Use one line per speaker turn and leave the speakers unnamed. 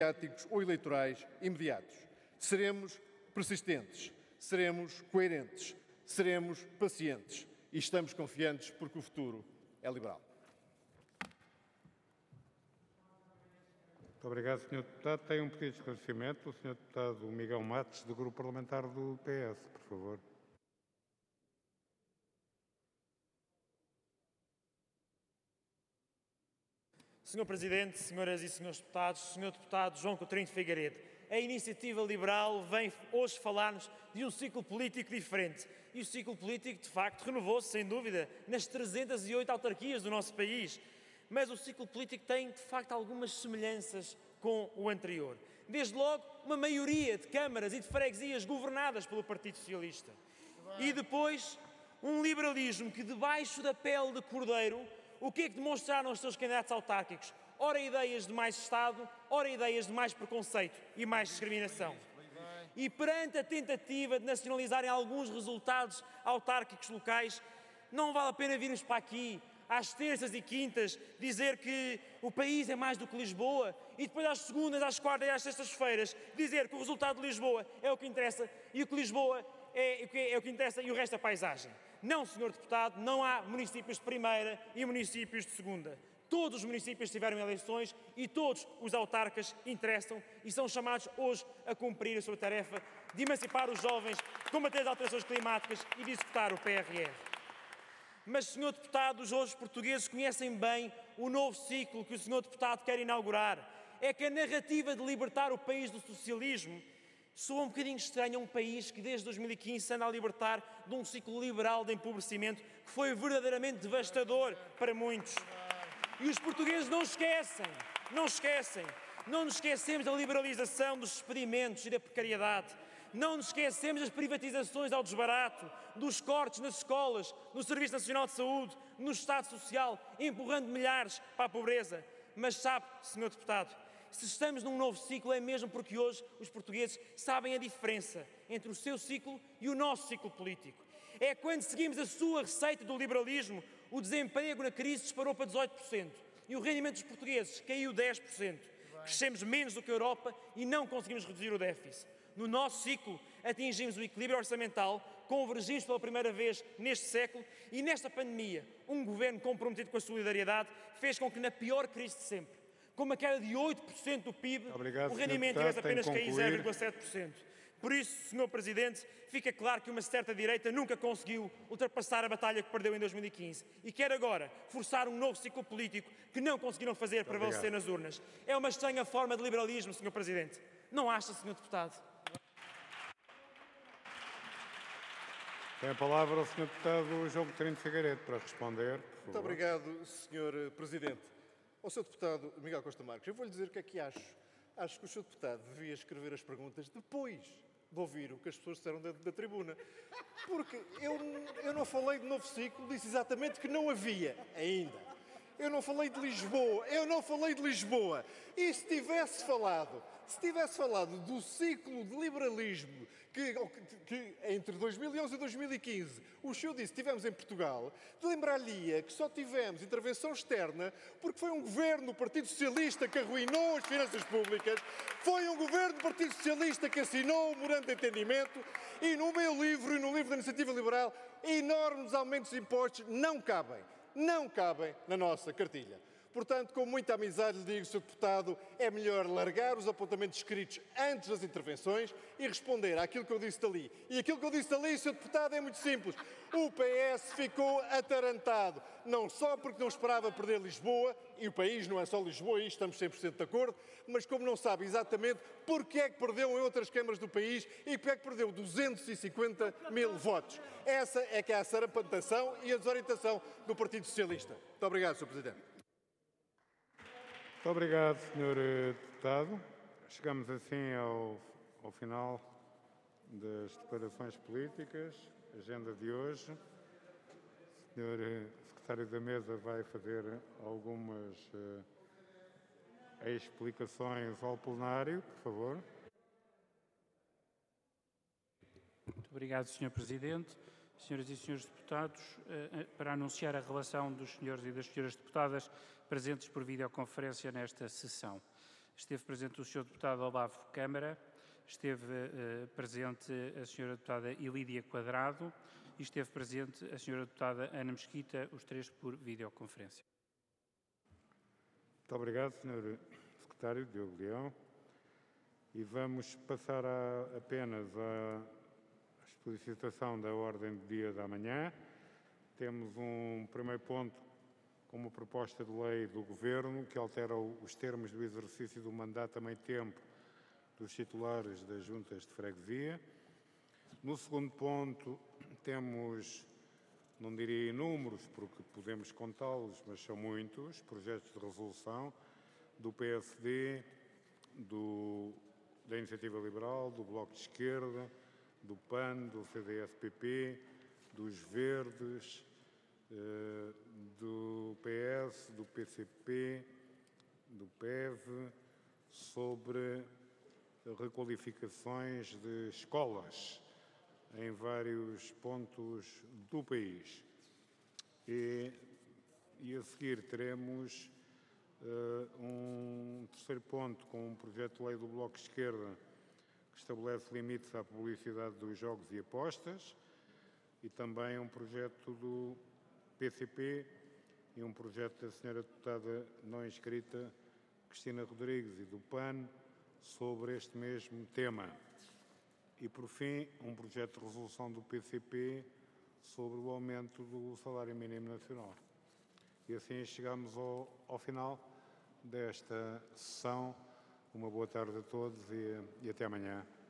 mediáticos ou eleitorais imediatos. Seremos persistentes, seremos coerentes, seremos pacientes e estamos confiantes porque o futuro é liberal.
Muito obrigado, Sr. Deputado. Tem um pedido de esclarecimento. O Sr. Deputado Miguel Matos, do Grupo Parlamentar do PS, por favor.
Sr. Presidente, senhoras e senhores deputados, Sr. Deputado João Coutinho de Figueiredo, a Iniciativa Liberal vem hoje falar-nos de um ciclo político diferente. E o ciclo político, de facto, renovou-se, sem dúvida, nas 308 autarquias do nosso país. Mas o ciclo político tem, de facto, algumas semelhanças com o anterior. Desde logo, uma maioria de câmaras e de freguesias governadas pelo Partido Socialista. E depois, um liberalismo que, debaixo da pele de cordeiro, o que é que demonstraram os seus candidatos autárquicos? Ora ideias de mais Estado, ora ideias de mais preconceito e mais discriminação. E perante a tentativa de nacionalizarem alguns resultados autárquicos locais, não vale a pena virmos para aqui, às terças e quintas, dizer que o país é mais do que Lisboa e depois às segundas, às quartas e às sextas-feiras dizer que o resultado de Lisboa é o que interessa e o que Lisboa é o que interessa e o resto é paisagem. Não, Sr. Deputado, não há municípios de primeira e municípios de segunda. Todos os municípios tiveram eleições e todos os autarcas interessam e são chamados hoje a cumprir a sua tarefa de emancipar os jovens, de combater as alterações climáticas e de executar o PRR. Mas, Sr. Deputado, hoje os portugueses conhecem bem o novo ciclo que o Sr. Deputado quer inaugurar. É que a narrativa de libertar o país do socialismo soa um bocadinho estranho a um país que desde 2015 se anda a libertar de um ciclo liberal de empobrecimento que foi verdadeiramente devastador para muitos. E os portugueses não esquecem, não nos esquecemos da liberalização dos experimentos e da precariedade. Não nos esquecemos das privatizações ao desbarato, dos cortes nas escolas, no Serviço Nacional de Saúde, no Estado Social, empurrando milhares para a pobreza. Mas sabe, Sr. Deputado, se estamos num novo ciclo é mesmo porque hoje os portugueses sabem a diferença entre o seu ciclo e o nosso ciclo político. É quando seguimos a sua receita do liberalismo, o desemprego na crise disparou para 18% e o rendimento dos portugueses caiu 10%. Crescemos menos do que a Europa e não conseguimos reduzir o déficit. No nosso ciclo, atingimos o equilíbrio orçamental, convergimos pela primeira vez neste século e nesta pandemia, um governo comprometido com a solidariedade fez com que na pior crise de sempre, com uma queda de 8% do PIB, o rendimento tivesse apenas caído 0,7%. Por isso, Sr. Presidente, fica claro que uma certa direita nunca conseguiu ultrapassar a batalha que perdeu em 2015 e quer agora forçar um novo ciclo político que não conseguiram fazer prevalecer nas urnas. É uma estranha forma de liberalismo, Sr. Presidente. Não acha, Sr. Deputado?
Tem a palavra o Sr. Deputado João Coutinho de Figueiredo para responder, por favor.
Muito obrigado, Sr. Presidente. Ao Sr. Deputado Miguel Costa Marques, eu vou-lhe dizer o que é que acho. Acho que o Sr. Deputado devia escrever as perguntas depois de ouvir o que as pessoas disseram da tribuna. Porque eu não falei de novo ciclo, disse exatamente que não havia ainda. Eu não falei de Lisboa. E se tivesse falado do ciclo de liberalismo que entre 2011 e 2015 o senhor disse que tivemos em Portugal, lembrar-lhe-ia que só tivemos intervenção externa porque foi um governo do Partido Socialista que arruinou as finanças públicas, foi um governo do Partido Socialista que assinou o memorando de entendimento e no meu livro e no livro da Iniciativa Liberal, enormes aumentos de impostos não cabem na nossa cartilha. Portanto, com muita amizade lhe digo, Sr. Deputado, é melhor largar os apontamentos escritos antes das intervenções e responder àquilo que eu disse dali. E aquilo que eu disse dali, Sr. Deputado, é muito simples. O PS ficou atarantado, não só porque não esperava perder Lisboa, e o país não é só Lisboa, e estamos 100% de acordo, mas como não sabe exatamente porque é que perdeu em outras câmaras do país e porque é que perdeu 250 mil votos. Essa é que é a sarapantação e a desorientação do Partido Socialista. Muito obrigado, Sr. Presidente.
Muito obrigado, Sr. Deputado. Chegamos assim ao final das declarações políticas, agenda de hoje. O Sr. Secretário da Mesa vai fazer algumas explicações ao plenário, por favor.
Muito obrigado, Sr. Presidente. Senhoras e senhores deputados, para anunciar a relação dos senhores e das senhoras deputadas presentes por videoconferência nesta sessão. esteve presente o Sr. Deputado Olavo Câmara, esteve presente a Sra. Deputada Ilídia Quadrado e esteve presente a Sra. Deputada Ana Mesquita, os três por videoconferência.
Muito obrigado, Sr. Secretário Diogo Leão. E vamos passar apenas à solicitação da ordem do dia da manhã. Temos um primeiro ponto com uma proposta de lei do Governo que altera os termos do exercício do mandato a meio tempo dos titulares das juntas de freguesia. No segundo ponto temos, não diria inúmeros, porque podemos contá-los, mas são muitos, projetos de resolução do PSD, da Iniciativa Liberal, do Bloco de Esquerda, do PAN, do CDS-PP, dos Verdes, do PS, do PCP, do PEV, sobre requalificações de escolas em vários pontos do país. E a seguir teremos um terceiro ponto com um projeto de lei do Bloco de Esquerda que estabelece limites à publicidade dos jogos e apostas e também um projeto do PCP e um projeto da Sra. Deputada não inscrita Cristina Rodrigues e do PAN sobre este mesmo tema. E, por fim, um projeto de resolução do PCP sobre o aumento do salário mínimo nacional. E assim chegamos ao final desta sessão. Uma boa tarde a todos e até amanhã.